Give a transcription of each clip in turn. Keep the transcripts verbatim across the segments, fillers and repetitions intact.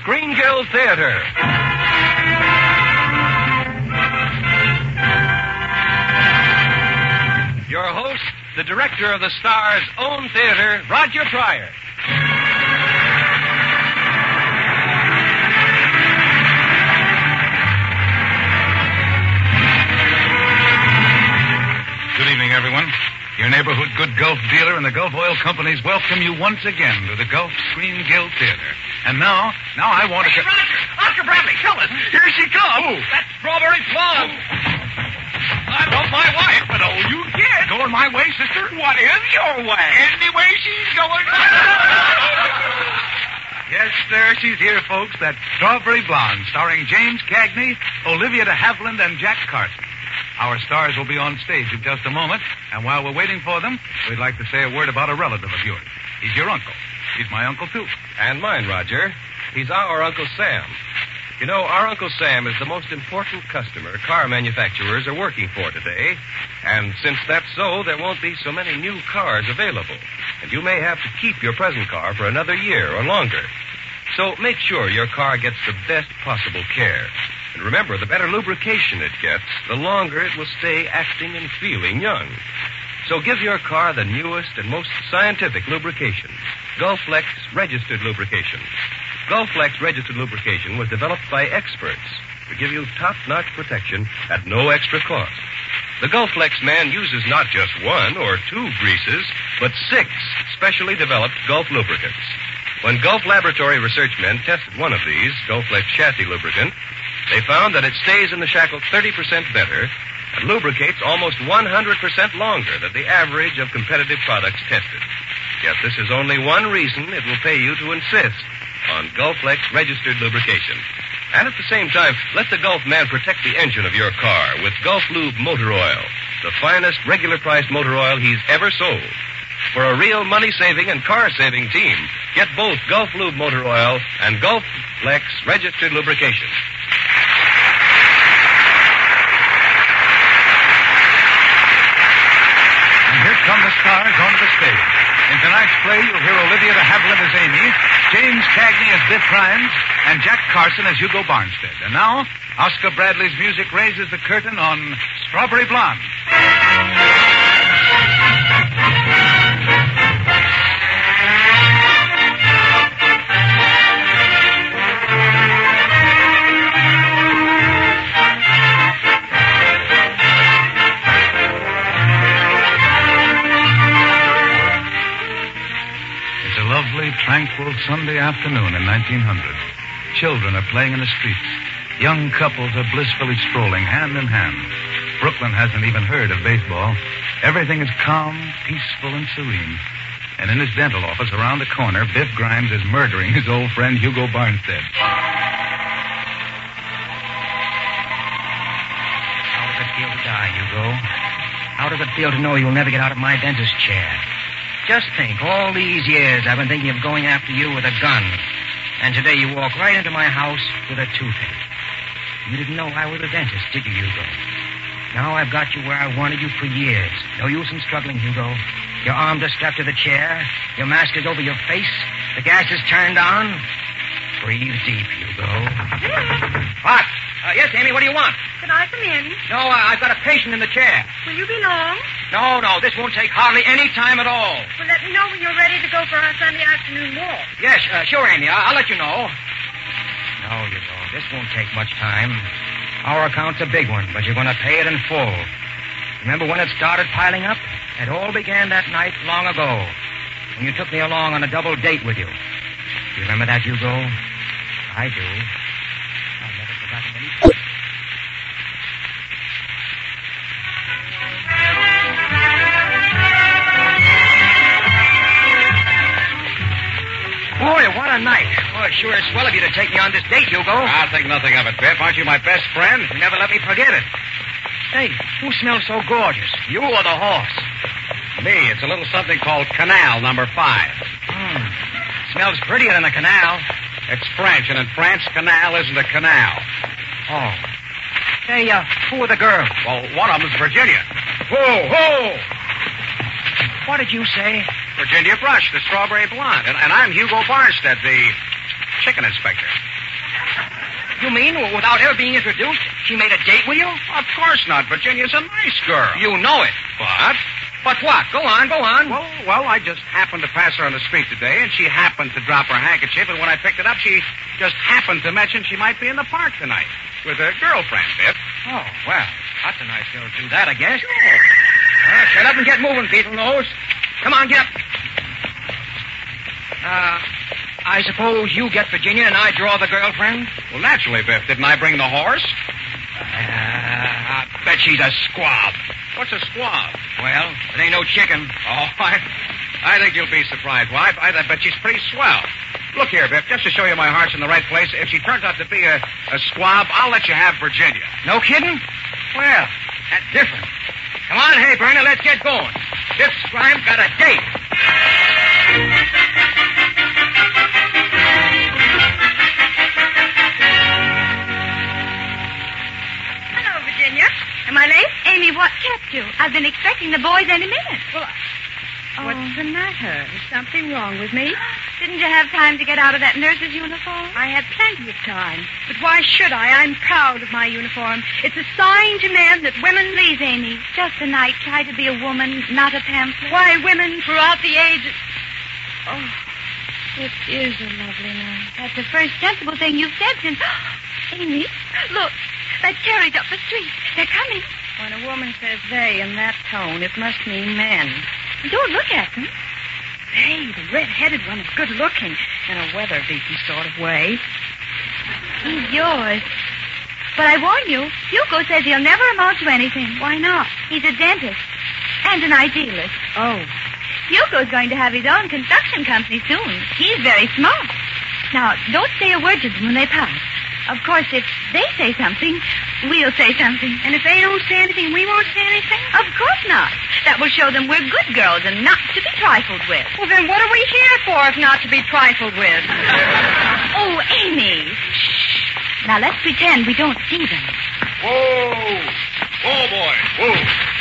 Screen Guild Theater. Your host, the director of the Star's own theater, Roger Pryor. Good evening, everyone. Your neighborhood good Gulf dealer and the Gulf Oil Companies welcome you once again to the Gulf Screen Guild Theater. And now, now I want to... Hey, Roger! Oscar Bradley, tell us! Here she comes! Who? That strawberry blonde! I love my wife, but oh, you kid! Going my way, sister? What is your way? Any way she's going. Yes, sir, she's here, folks. That Strawberry Blonde, starring James Cagney, Olivia de Havilland, and Jack Carson. Our stars will be on stage in just a moment, and while we're waiting for them, we'd like to say a word about a relative of yours. He's your uncle. He's my uncle, too. And mine, Roger. He's our Uncle Sam. You know, our Uncle Sam is the most important customer car manufacturers are working for today. And since that's so, there won't be so many new cars available. And you may have to keep your present car for another year or longer. So make sure your car gets the best possible care. And remember, the better lubrication it gets, the longer it will stay acting and feeling young. So give your car the newest and most scientific lubrication, Gulflex registered lubrication. Gulflex registered lubrication was developed by experts to give you top-notch protection at no extra cost. The Gulflex man uses not just one or two greases, but six specially developed Gulf lubricants. When Gulf Laboratory research men tested one of these, Gulflex chassis lubricant, they found that it stays in the shackle thirty percent better and lubricates almost one hundred percent longer than the average of competitive products tested. Yet this is only one reason it will pay you to insist on Gulflex registered lubrication. And at the same time, let the Gulf man protect the engine of your car with Gulf Lube motor oil, the finest regular-priced motor oil he's ever sold. For a real money-saving and car-saving team, get both Gulf Lube motor oil and Gulflex registered lubrication. And here come the stars onto the stage. In tonight's play, you'll hear Olivia de Havilland as Amy, James Cagney as Biff Rhymes, and Jack Carson as Hugo Barnstead. And now, Oscar Bradley's music raises the curtain on Strawberry Blonde. Lovely, tranquil Sunday afternoon in nineteen hundred. Children are playing in the streets. Young couples are blissfully strolling hand in hand. Brooklyn hasn't even heard of baseball. Everything is calm, peaceful, and serene. And in his dental office around the corner, Biff Grimes is murdering his old friend Hugo Barnstead. How does it feel to die, Hugo? How does it feel to know you'll never get out of my dentist chair? Just think, all these years I've been thinking of going after you with a gun. And today you walk right into my house with a toothache. You didn't know I was a dentist, did you, Hugo? Now I've got you where I wanted you for years. No use in struggling, Hugo. Your arms are strapped to the chair. Your mask is over your face. The gas is turned on. Breathe deep, Hugo. What? Uh, yes, Amy, what do you want? Can I come in? No, I, I've got a patient in the chair. Will you be long? No, no, this won't take hardly any time at all. Well, let me know when you're ready to go for our Sunday afternoon walk. Yes, uh, sure, Amy. I'll, I'll let you know. No, you don't. This won't take much time. Our account's a big one, but you're going to pay it in full. Remember when it started piling up? It all began that night long ago, when you took me along on a double date with you. Do you remember that, Hugo? I do. I've never forgotten any... Boy, what a night. Oh, it sure is swell of you to take me on this date, Hugo. I'll think nothing of it, Biff. Aren't you my best friend? You never let me forget it. Hey, who smells so gorgeous? You or the horse? Me. It's a little something called Canal Number Five. Hmm. Smells prettier than the canal. It's French, and in France, canal isn't a canal. Oh. Hey, uh, who are the girls? Well, one of them's Virginia. Whoa, whoa! What did you say? Virginia Brush, the strawberry blonde. And, and I'm Hugo Barnstead, the chicken inspector. You mean without ever being introduced, she made a date with you? Of course not. Virginia's a nice girl. You know it. What? But what? Go on, go on. Well, well, I just happened to pass her on the street today, and she happened to drop her handkerchief, and when I picked it up, she just happened to mention she might be in the park tonight with her girlfriend, Biff. Oh, well, that's a nice girl to do that, I guess. Sure. Uh, shut up and get moving, Beetlenose. Come on, get up. Uh, I suppose you get Virginia and I draw the girlfriend? Well, naturally, Biff. Didn't I bring the horse? Uh, I bet she's a squab. What's a squab? Well, it ain't no chicken. Oh, I, I think you'll be surprised, wife. I, I bet she's pretty swell. Look here, Biff, just to show you my heart's in the right place, if she turns out to be a, a squab, I'll let you have Virginia. No kidding? Well, that's different. Come on, hey, Bernie, let's get going. Biff Grimes got a date. Hello, Virginia. Am I late? Amy, what kept you? I've been expecting the boys any minute. Well, oh. What's the matter? Is something wrong with me? Didn't you have time to get out of that nurse's uniform? I had plenty of time. But why should I? I'm proud of my uniform. It's a sign to men that women... Please, Amy, just tonight, try to be a woman, not a pamphlet. Why, women throughout the ages... Oh, it is a lovely night. That's the first sensible thing you've said since... Amy, look, that carriage up the street. They're coming. When a woman says they in that tone, it must mean men. Don't look at them. Hey, the red-headed one is good-looking in a weather-beaten sort of way. He's yours. But I warn you, Hugo says he'll never amount to anything. Why not? He's a dentist and an idealist. Oh. Hugo's going to have his own construction company soon. He's very smart. Now, don't say a word to them when they pass. Of course, if they say something, we'll say something. And if they don't say anything, we won't say anything? Of course not. That will show them we're good girls and not to be trifled with. Well, then what are we here for if not to be trifled with? Oh, Amy. Shh. Now, let's pretend we don't see them. Whoa! Whoa, boy. Whoa.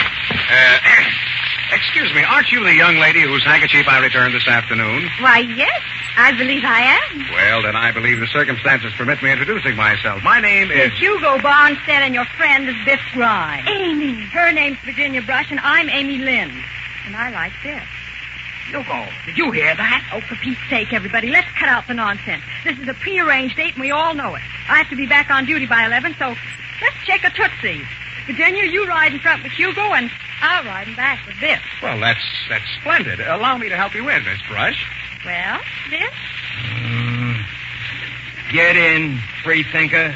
Uh, excuse me, aren't you the young lady whose handkerchief I returned this afternoon? Why, yes. I believe I am. Well, then I believe the circumstances permit me introducing myself. My name is... It's Hugo Bonstead, and your friend is Biff Grimes. Amy. Her name's Virginia Brush, and I'm Amy Lynn. And I like Biff. Hugo, did you hear that? Oh, for Pete's sake, everybody, let's cut out the nonsense. This is a prearranged date, and we all know it. I have to be back on duty by eleven, so let's check a tootsie. Virginia, you ride in front with Hugo, and I'll ride in back with Biff. Well, that's that's splendid. Allow me to help you in, Miss Brush. Well, Biff? Mm, get in, free thinker.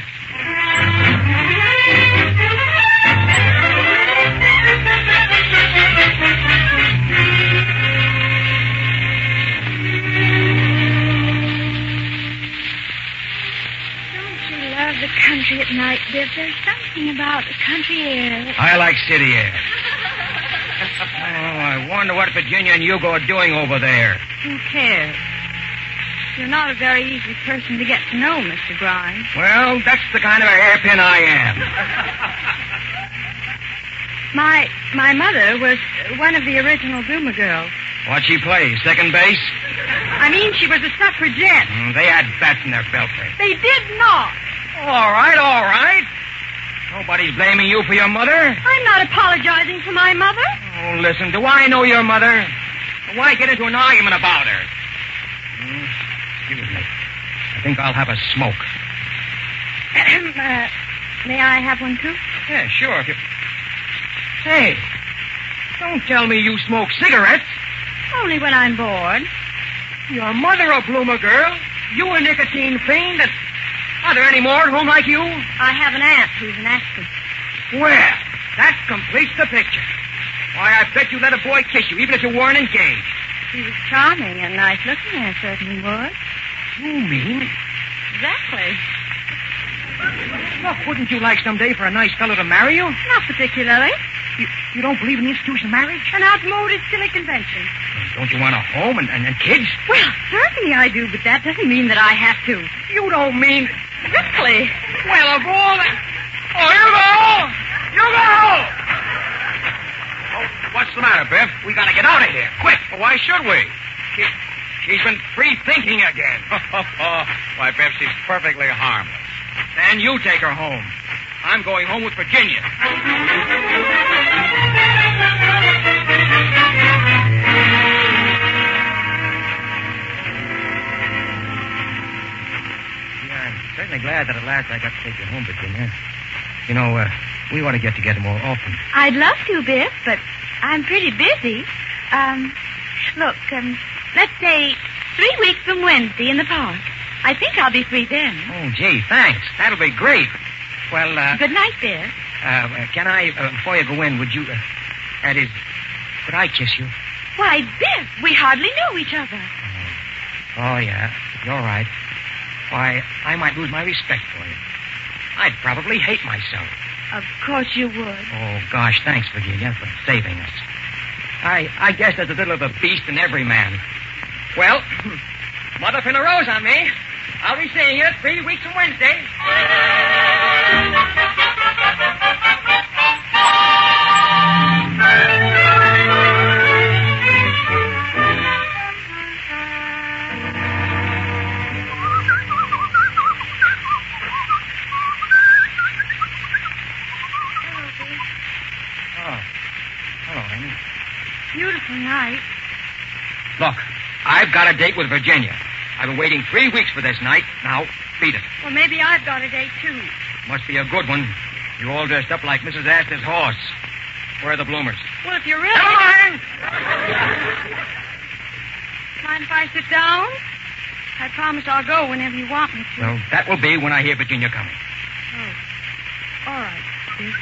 The country at night, Biff. There's something about the country air. I like city air. Oh, I wonder what Virginia and Hugo are doing over there. Who cares? You're not a very easy person to get to know, Mister Grimes. Well, that's the kind of a hairpin I am. My my mother was one of the original Duma girls. What'd she play, second base? I mean, she was a suffragette. Mm, they had bats in their belfry. They did not. All right, all right. Nobody's blaming you for your mother. I'm not apologizing for my mother. Oh, listen, do I know your mother? Why get into an argument about her? Mm, excuse me. I think I'll have a smoke. uh, may I have one, too? Yeah, sure. If you... Hey, don't tell me you smoke cigarettes. Only when I'm bored. Your mother a bloomer girl? You a nicotine fiend? And are there any more at home like you? I have an aunt who's an actress. Well, that completes the picture. Why, I bet you let a boy kiss you, even if you weren't engaged. He was charming and nice looking, I certainly would. You mean? Exactly. Look, wouldn't you like someday for a nice fellow to marry you? Not particularly. You, you don't believe in the institution of marriage? An outmoded, silly convention. Don't you want a home and, and, and kids? Well, certainly I do, but that doesn't mean that I have to. You don't mean... Strictly. Well, of all that... Oh, Hugo! Hugo! Oh, what's the matter, Biff? We gotta get out of here, quick. Well, why should we? She, she's been free thinking again. Why, Biff, she's perfectly harmless. Then you take her home. I'm going home with Virginia. Yeah, I'm certainly glad that at last I got to take you home, Virginia. You know, uh, we ought to get together more often. I'd love to, Biff, but I'm pretty busy. Um, look, um, let's say three weeks from Wednesday in the park. I think I'll be free then. Oh, gee, thanks. That'll be great. Well, uh... Good night, Biff. Uh, can I, uh, before you go in, would you, uh, that is, could I kiss you? Why, Biff, we hardly know each other. Oh, oh yeah, you're right. Why, I might lose my respect for you. I'd probably hate myself. Of course you would. Oh, gosh, thanks, Virginia, for saving us. I I guess there's a little of a beast in every man. Well, mother pin a rose on me. I'll be seeing you three weeks from Wednesday. Beautiful night. Look, I've got a date with Virginia. I've been waiting three weeks for this night. Now, beat it. Well, maybe I've got a date, too. Must be a good one. You're all dressed up like Missus Astor's horse. Where are the bloomers? Well, if you're really... Come on! Mind if I sit down? I promise I'll go whenever you want me to. Well, that will be when I hear Virginia coming. Oh, all right, Biff.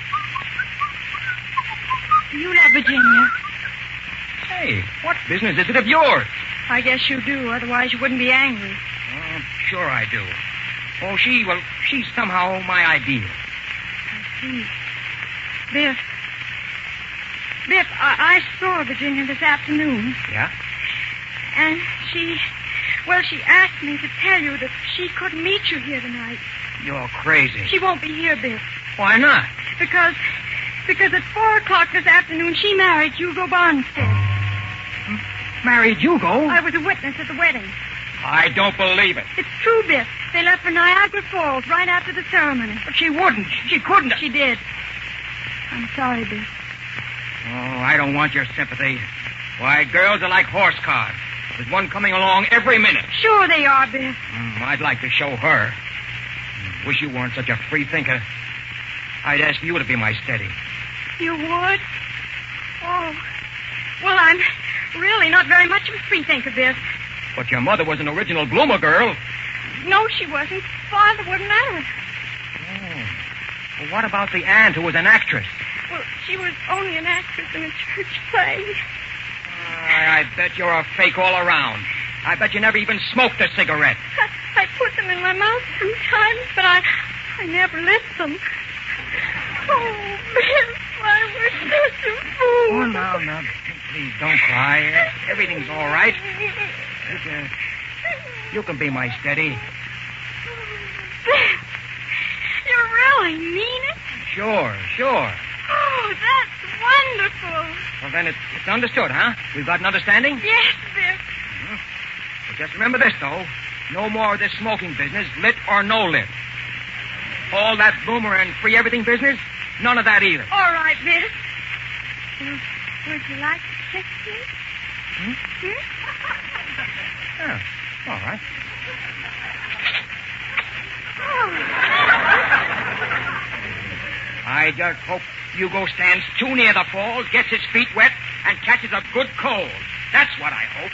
Do you love Virginia? Hey, what business is it of yours? I guess you do, otherwise you wouldn't be angry. Oh, sure I do. Oh, she, well, she's somehow my ideal. I see. Biff. Biff, I, I saw Virginia this afternoon. Yeah? And she, well, she asked me to tell you that she couldn't meet you here tonight. You're crazy. She won't be here, Biff. Why not? Because, because at four o'clock this afternoon she married Hugo Bonstead. Married Hugo? I was a witness at the wedding. I don't believe it. It's true, Biff. They left for Niagara Falls right after the ceremony. But she wouldn't. She couldn't. She did. I'm sorry, Biff. Oh, I don't want your sympathy. Why, girls are like horse cars. There's one coming along every minute. Sure they are, Biff. Mm, I'd like to show her. Wish you weren't such a free thinker. I'd ask you to be my steady. You would? Oh. Well, I'm really not very much of a free thinker, Biff. But your mother was an original bloomer girl. No, she wasn't. Father wouldn't let her. Oh. Well, what about the aunt who was an actress? Well, she was only an actress in a church play. I, I bet you're a fake all around. I bet you never even smoked a cigarette. I, I put them in my mouth sometimes, but I, I never lit them. Oh, Biff, I was such a fool. Oh, no, no. Please, don't cry. Everything's all right. You can, you can be my steady. Biff, you really mean it? Sure, sure. Oh, that's wonderful. Well, then it's, it's understood, huh? We've got an understanding? Yes, Biff. Mm-hmm. Well, just remember this, though. No more of this smoking business, lit or no lit. All that boomer and free everything business, none of that either. All right, Biff. Well, would you like to kiss me? Hmm? Hmm? Oh, all right. Oh. I just hope Hugo stands too near the falls, gets his feet wet, and catches a good cold. That's what I hope.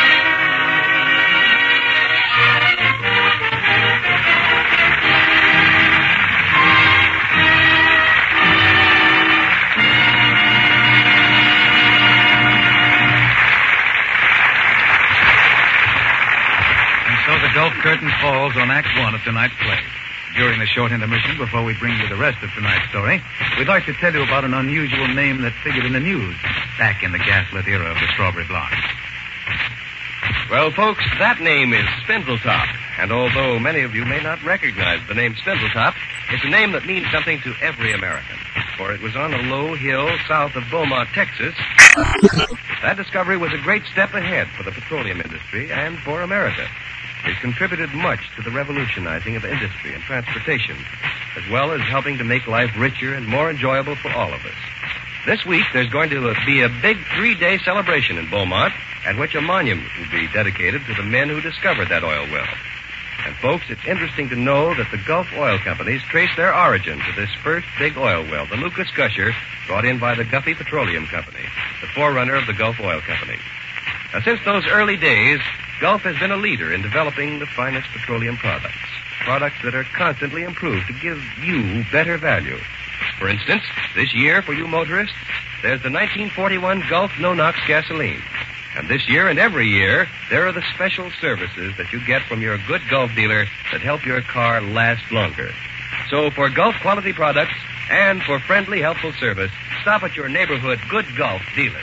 And so the Gulf curtain falls on Act One of tonight's play. During the short intermission, before we bring you the rest of tonight's story, we'd like to tell you about an unusual name that figured in the news back in the gaslit era of the Strawberry Blonde. Well, folks, that name is Spindletop. And although many of you may not recognize the name Spindletop, it's a name that means something to every American. for it was on a low hill south of Beaumont, Texas. That discovery was a great step ahead for the petroleum industry and for America. It contributed much to the revolutionizing of industry and transportation, as well as helping to make life richer and more enjoyable for all of us. This week, there's going to be a big three-day celebration in Beaumont, at which a monument will be dedicated to the men who discovered that oil well. And, folks, it's interesting to know that the Gulf Oil Companies trace their origin to this first big oil well, the Lucas Gusher, brought in by the Guffey Petroleum Company, the forerunner of the Gulf Oil Company. Now, since those early days, Gulf has been a leader in developing the finest petroleum products, products that are constantly improved to give you better value. For instance, this year for you motorists, there's the nineteen forty-one Gulf No-Nox gasoline. And this year and every year, there are the special services that you get from your good Gulf dealer that help your car last longer. So for Gulf quality products and for friendly, helpful service, stop at your neighborhood Good Gulf dealer.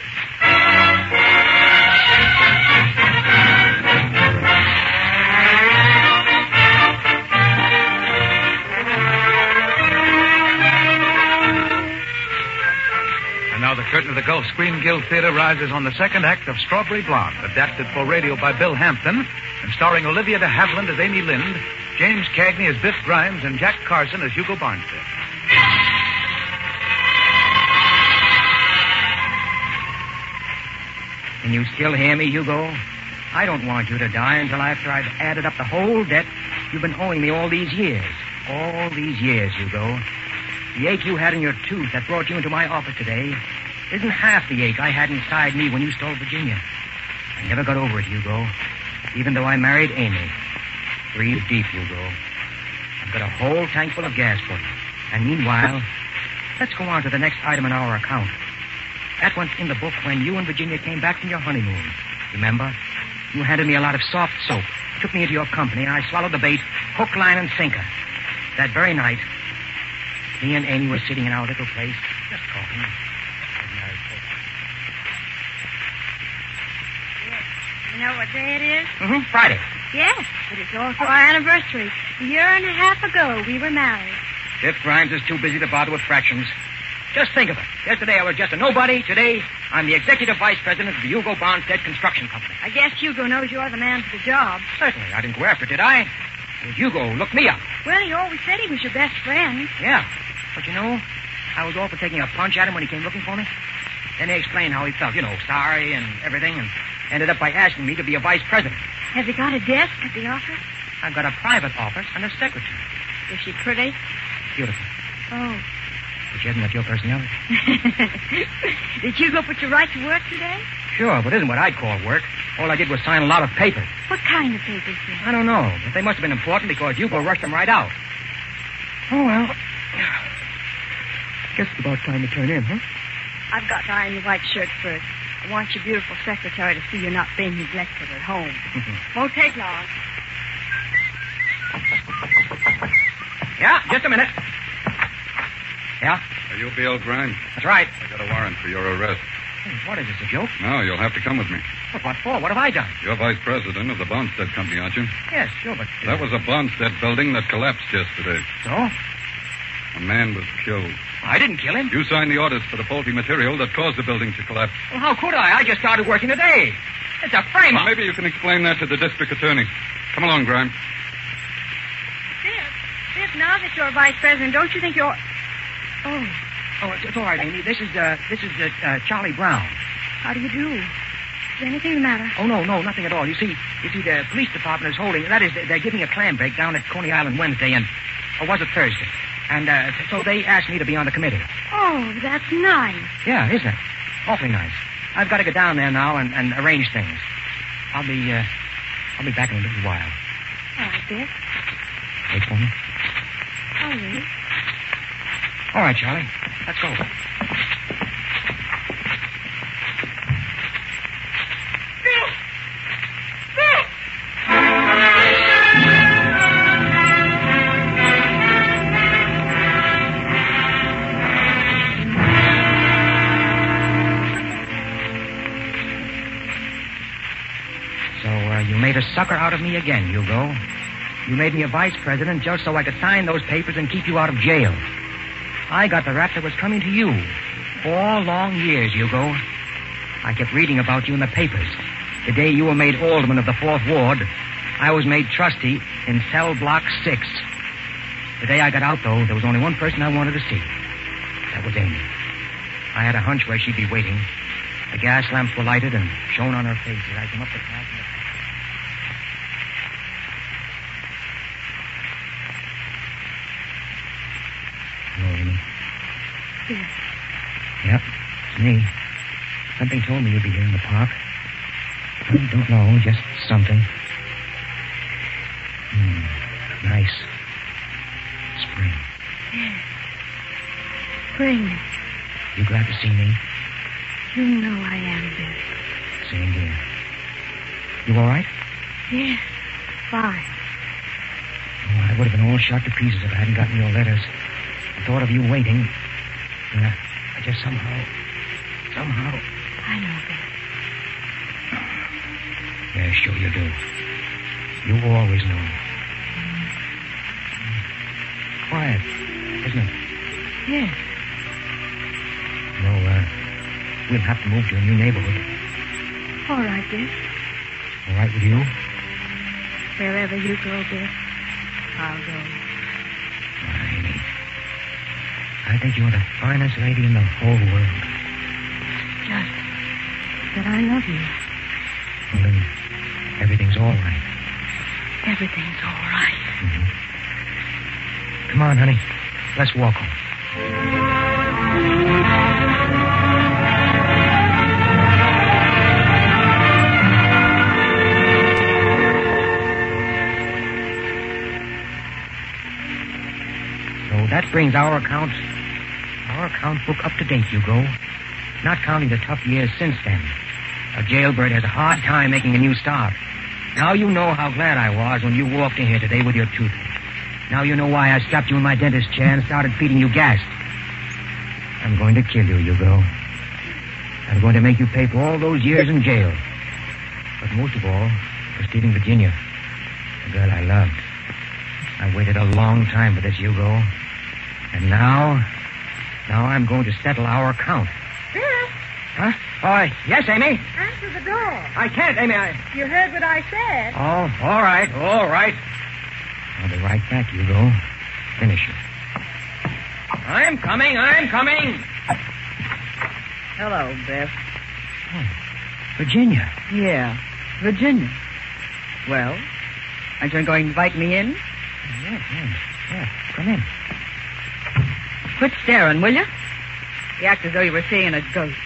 Now the curtain of the Gulf Screen Guild Theater rises on the second act of Strawberry Blonde, adapted for radio by Bill Hampton, and starring Olivia de Havilland as Amy Lind, James Cagney as Biff Grimes, and Jack Carson as Hugo Barnstead. Can you still hear me, Hugo? I don't want you to die until after I've added up the whole debt you've been owing me all these years. All these years, Hugo. The ache you had in your tooth that brought you into my office today isn't half the ache I had inside me when you stole Virginia. I never got over it, Hugo, even though I married Amy. Breathe deep, Hugo. I've got a whole tank full of gas for you. And meanwhile, let's go on to the next item in our account. That one's in the book when you and Virginia came back from your honeymoon. Remember? You handed me a lot of soft soap, took me into your company, and I swallowed the bait, hook, line, and sinker. That very night, me and Amy were sitting in our little place, just talking. You know what day it is? Mm-hmm, Friday. Yes, but it's also our anniversary. A year and a half ago, we were married. Biff Grimes is too busy to bother with fractions. Just think of it. Yesterday I was just a nobody. Today, I'm the executive vice president of the Hugo Barnstead Construction Company. I guess Hugo knows you're the man for the job. Certainly. I didn't go after it, did I? Well, Hugo looked me up. Well, he always said he was your best friend. Yeah. But you know, I was all for taking a punch at him when he came looking for me. Then he explained how he felt, you know, sorry and everything, and ended up by asking me to be a vice president. Has he got a desk at the office? I've got a private office and a secretary. Is she pretty? Beautiful. Oh. But she hasn't got your personality. Did Hugo put you right to work today? Sure, but it isn't what I'd call work. All I did was sign a lot of papers. What kind of papers, then? I don't know, but they must have been important because Hugo rushed them right out. Oh, well. Guess it's about time to turn in, huh? I've got to iron your white shirt first. I want your beautiful secretary to see you're not being neglected at home. Won't take long. Yeah, just a minute. Yeah? Are you Bill Grimes? That's right. I got a warrant for your arrest. Hey, what is this, a joke? No, you'll have to come with me. But what for? What have I done? You're vice president of the Barnstead Company, aren't you? Yes, sure, but... That was a Barnstead building that collapsed yesterday. So? A man was killed. I didn't kill him. You signed the orders for the faulty material that caused the building to collapse. Well, how could I? I just started working today. It's a frame-up. Well, maybe you can explain that to the district attorney. Come along, Grimes. Biff, Biff, now that you're vice president, don't you think you're... Oh. Oh, it's, it's all right, Amy. This is, uh, this is, uh, uh, Charlie Brown. How do you do? Is there anything the matter? Oh, no, no, nothing at all. You see, you see, the police department is holding... That is, they're giving a clam bake down at Coney Island Wednesday, and... Or was it Thursday? And, uh, so they asked me to be on the committee. Oh, that's nice. Yeah, isn't it? Awfully nice. I've got to go down there now and, and arrange things. I'll be, uh, I'll be back in a little while. All right, Biff. Wait for me. I'll wait. All right, Charlie. Let's go. Biff! Biff! So, uh, you made a sucker out of me again, Hugo. You made me a vice president just so I could sign those papers and keep you out of jail. I got the rap that was coming to you. Four long years, Hugo. I kept reading about you in the papers. The day you were made alderman of the Fourth Ward, I was made trustee in cell block six. The day I got out, though, there was only one person I wanted to see. That was Amy. I had a hunch where she'd be waiting. The gas lamps were lighted and shone on her face as I came up the path. In the... Hello, Amy. Yes. Yep, it's me. Something told me you'd be here in the park. I don't know, just something. Hmm, nice. Spring. Yes. Spring. You glad to see me? You know I am, Biff. Same here. You all right? Yes. Fine. Oh, I would have been all shot to pieces if I hadn't gotten your letters. The thought of you waiting. Uh, I just somehow... Somehow... I know, Biff. Yeah, sure you do. You always know. Mm. Quiet, isn't it? Yes. No, uh, we'll have to move to a new neighborhood. All right, Biff. All right with you? Wherever you go, Biff, I'll go. Oh, Amy, I think you're the finest lady in the whole world. Just that I love you. Well, then, everything's all right. Everything's all right. Mm-hmm. Come on, honey. Let's walk home. So that brings our account, our account book up to date, Hugo. Not counting the tough years since then. A jailbird has a hard time making a new start. Now you know how glad I was when you walked in here today with your tooth. Now you know why I strapped you in my dentist chair and started feeding you gas. I'm going to kill you, Hugo. I'm going to make you pay for all those years in jail. But most of all, for stealing Virginia, the girl I loved. I waited a long time for this, Hugo. And now, now I'm going to settle our account. Biff, Huh? Oh, yes, Amy? answer the door. I can't, Amy. I... You heard what I said. Oh, all right, all right. I'll be right back, Hugo. Finish it. I'm coming, I'm coming. Hello, Biff. Oh, Virginia. Yeah, Virginia. Well, aren't you going to invite me in? Yeah, yeah, yeah. Come in. Quit staring, will you? You act as though you were seeing a ghost.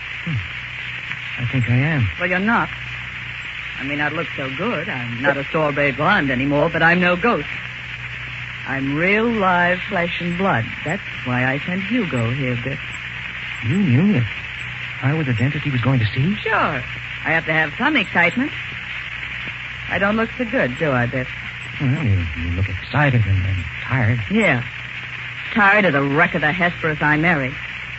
I think I am. Well, you're not. I may not look so good. I'm not a sorbet blonde anymore, but I'm no ghost. I'm real live flesh and blood. That's why I sent Hugo here, Biff. You knew that I was the dentist he was going to see? Sure. I have to have some excitement. I don't look so good, do I, Biff? Well, you, you look excited and, and tired. Yeah. Tired of the wreck of the Hesperus I married.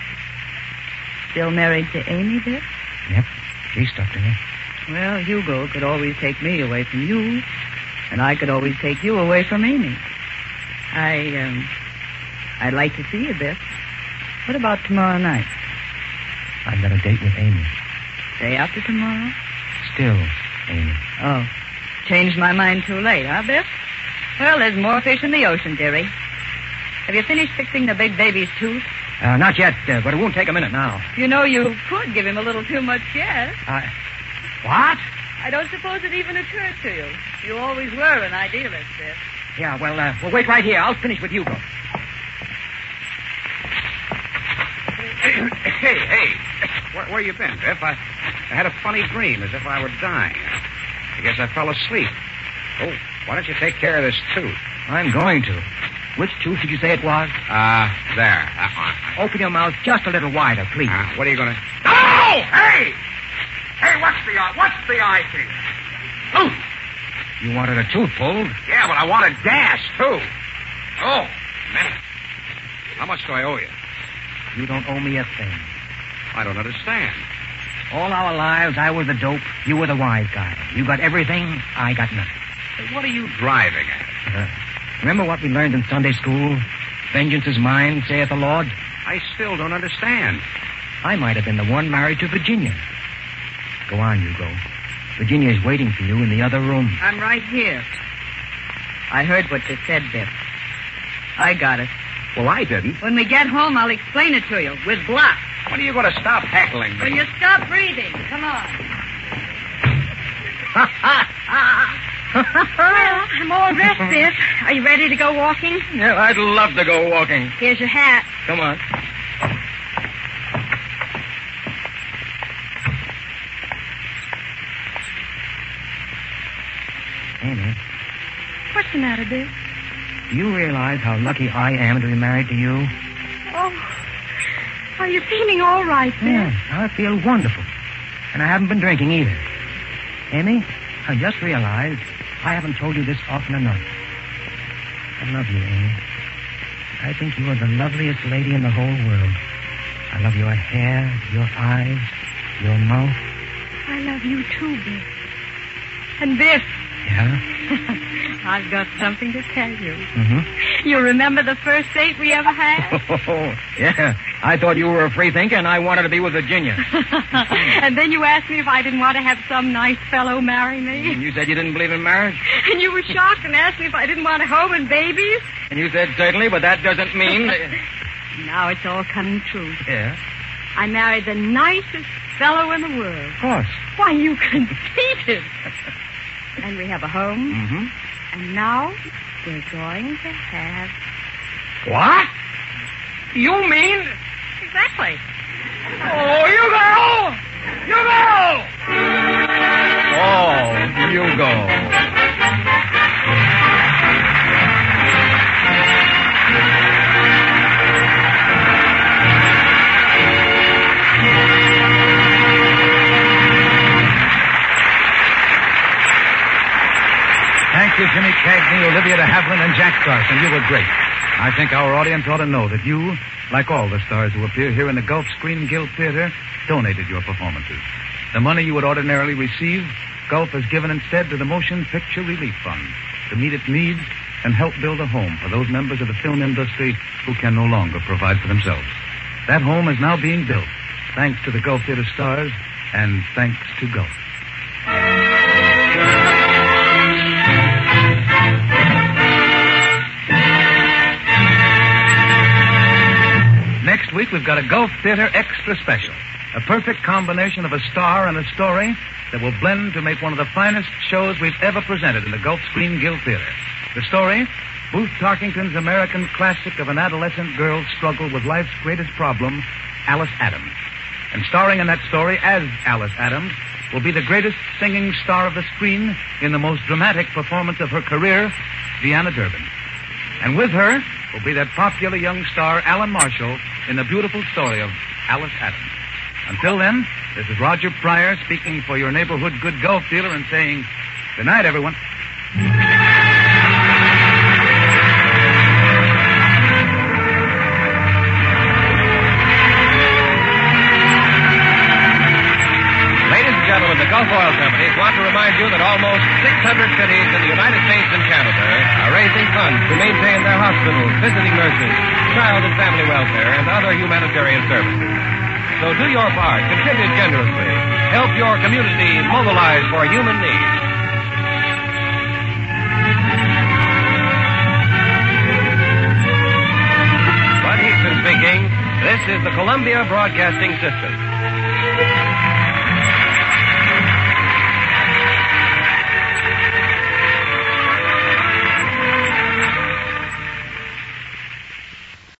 Still married to Amy, Biff? Yep. She stuck to me. Well, Hugo could always take me away from you, and I could always take you away from Amy. I, um, I'd like to see you, Biff. What about tomorrow night? I've got a date with Amy. Day after tomorrow? Still, Amy. Oh. Changed my mind too late, huh, Biff? Well, there's more fish in the ocean, dearie. Have you finished fixing the big baby's tooth? Uh, not yet, uh, but it won't take a minute now. You know, you could give him a little too much gas. Uh, what? I don't suppose it even occurred to you. You always were an idealist, Biff. Yeah, well, uh, well, wait right here. I'll finish with Hugo. Hey, hey. Where, where you been, Biff? I, I had a funny dream, as if I were dying. I guess I fell asleep. Oh, why don't you take care of this tooth? I'm going to. Which tooth did you say it was? Uh, there. That one. Open your mouth just a little wider, please. Uh, what are you going to... Oh! Hey! Hey, what's the, uh, what's the idea? Oh! You wanted a tooth pulled? Yeah, but I wanted gas, too. Oh, man. How much do I owe you? You don't owe me a thing. I don't understand. All our lives, I was the dope. You were the wise guy. You got everything. I got nothing. Hey, what are you driving at? Uh, remember what we learned in Sunday school? Vengeance is mine, saith the Lord. I still don't understand. I might have been the one married to Virginia. Go on, Hugo. Virginia is waiting for you in the other room. I'm right here. I heard what you said, Biff. I got it. Well, I didn't. When we get home, I'll explain it to you with blocks. When are you going to stop heckling me? When you stop breathing. Come on. Well, I'm all dressed, Biff. Are you ready to go walking? Yeah, I'd love to go walking. Here's your hat. Come on. Amy, What's the matter, Biff? do you realize how lucky I am to be married to you? Oh, are you feeling all right, Biff? Yeah, I feel wonderful. And I haven't been drinking either. Amy, I just realized I haven't told you this often enough. I love you, Amy. I think you are the loveliest lady in the whole world. I love your hair, your eyes, your mouth. I love you too, Biff. And Biff, Yeah? I've got something to tell you. Mm-hmm. You remember the first date we ever had? Oh, yeah. I thought you were a free thinker, and I wanted to be with Virginia. And then you asked me if I didn't want to have some nice fellow marry me. And you said you didn't believe in marriage? And you were shocked and asked me if I didn't want a home and babies. And you said certainly, but that doesn't mean... Now it's all coming true. Yeah? I married the nicest fellow in the world. Of course. Why, you conceited. And we have a home. Mm-hmm. And now we're going to have... What? You mean... Exactly. Oh, Hugo! Hugo! Oh, Hugo. Thank you, Jimmy Cagney, Olivia de Havilland, and Jack Carson. You were great. I think our audience ought to know that you, like all the stars who appear here in the Gulf Screen Guild Theater, donated your performances. The money you would ordinarily receive, Gulf has given instead to the Motion Picture Relief Fund to meet its needs and help build a home for those members of the film industry who can no longer provide for themselves. That home is now being built, thanks to the Gulf Theater stars and thanks to Gulf. Next week, we've got a Gulf Theater Extra Special. A perfect combination of a star and a story that will blend to make one of the finest shows we've ever presented in the Gulf Screen Guild Theater. The story, Booth Tarkington's American classic of an adolescent girl's struggle with life's greatest problem, Alice Adams. And starring in that story as Alice Adams will be the greatest singing star of the screen in the most dramatic performance of her career, Deanna Durbin. And with her will be that popular young star, Alan Marshall, in the beautiful story of Alice Adams. Until then, this is Roger Pryor speaking for your neighborhood good Gulf dealer and saying, good night, everyone. Ladies and gentlemen, the Gulf Oil Companies want to remind you that almost six hundred cities in the United States and Canada are raising funds to maintain their hospitals, visiting nurses, child and family welfare, and other humanitarian services. So do your part. Contribute generously. Help your community mobilize for human needs. Bud Heaton speaking. This is the Columbia Broadcasting System.